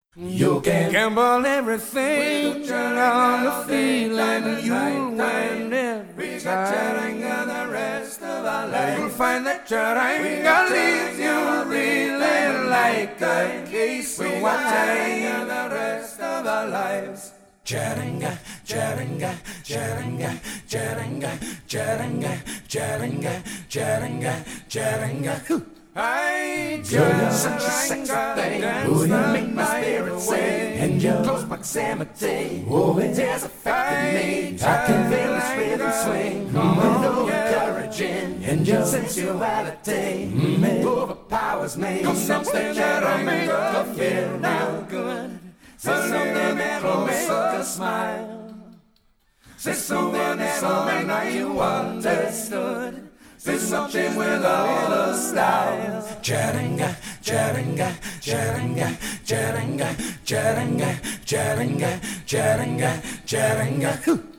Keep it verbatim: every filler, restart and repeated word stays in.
You can gamble everything on the feeling you win every time. the rest of our life. You'll find that Chaturanga leaves you reeling like a case of wine. The rest of our lives. Chaturanga, Chaturanga, Chaturanga, Chaturanga, Chaturanga, Chaturanga, Chaturanga, Chaturanga. I You're such a sexy thing. Oh, you make my spirit sing. And your close proximity, oh, it has affected me. I can feel this rhythm swing. Mm, no encouraging. And your sensuality mm, overpowers me. Something that'll make us feel now good. Say something that'll make us smile. Say something that'll make you understood. Say something with a little style. Chaturanga, Chaturanga, Chaturanga, Chaturanga, Chaturanga, Chaturanga, Chaturanga, Chaturanga.